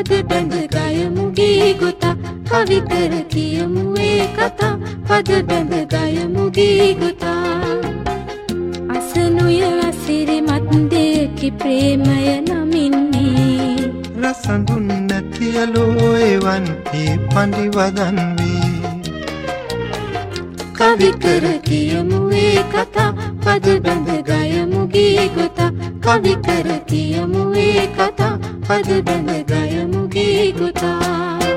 පද බැඳ ගයමු ගී ගොතා කවි කර කියමු ඒ කතා පද බැඳ ගයමු ගී ගොතා අසනුය අසිරිමත් දෙකි ප්‍රේමය නමින්නේ රසඳුන් නැතියලෝ එවන් ඒ පඬි වදන් වේ කවි කර කියමු ඒ කතා පද බැඳ ගයමු ගී ගොතා කවි කර කියමු ඒ කතා පද බැඳ ගයමු ගී ගොතා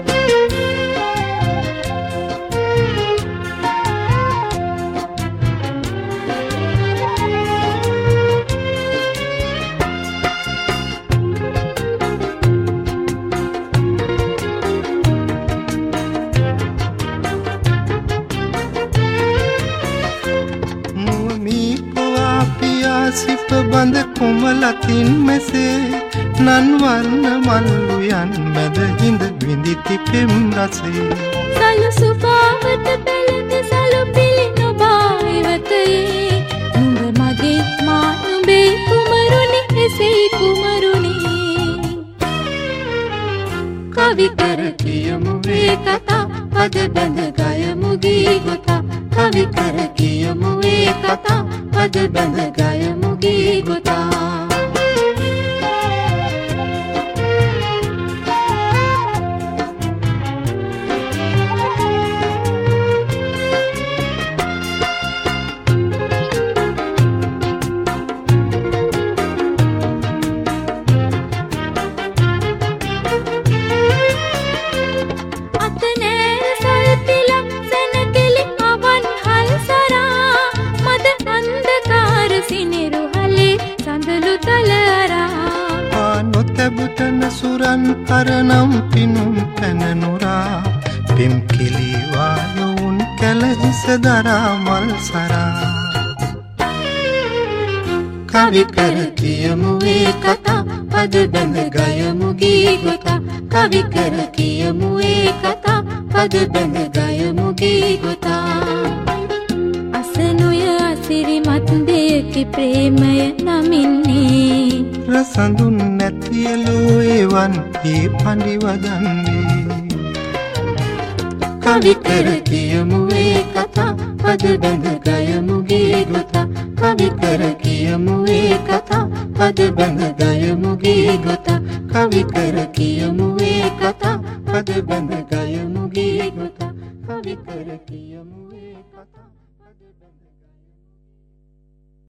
සිප බඳ කුමලතින් මෙසේ නන්වර්ණ මල්ලු යන් මැද හිඳ විඳිති පෙම් රසේ සලු සුපාවට පෙළෙඳ සලු පිළි නොබා ඉවතයේ නුඹ මගේ මා නුඹේ කුමරුනි එසේ කුමරුනි කවි කර කියමු ඒ කතා පද බැඳ ගයමු ගී ගොතා කවි කර කියමු ඒ කතා පද බැඳ ගයමු ගී ගොතා නොතැබුටන සුරන් කරනම් පිනුම් පැනනුරා පෙම් කිලිවා යොවුන් කැලහිස දරා මල් සරා කවි කර කියමු ඒ කතා පද බැඳ ගයමු ගී ගොතා කවි කර කියමු ඒ කතා පද බැඳ ගයමු ගී ගොතා අසනුය අසිරිමත් දෙකි ප්‍රේමය නමින්නේ රසඳුන් නැතියලෝ එවන් ඒ පඬි වදන් වේ කවි කර කියමු ඒ කතා පද බැඳ ගයමු ගී ගොතා කවි කර කියමු ඒ කතා පද බැඳ ගයමු ගී ගොතා කවි කර කියමු ඒ කතා පද බැඳ ගයමු ගී ගොතා කවි කර කියමු ඒ කතා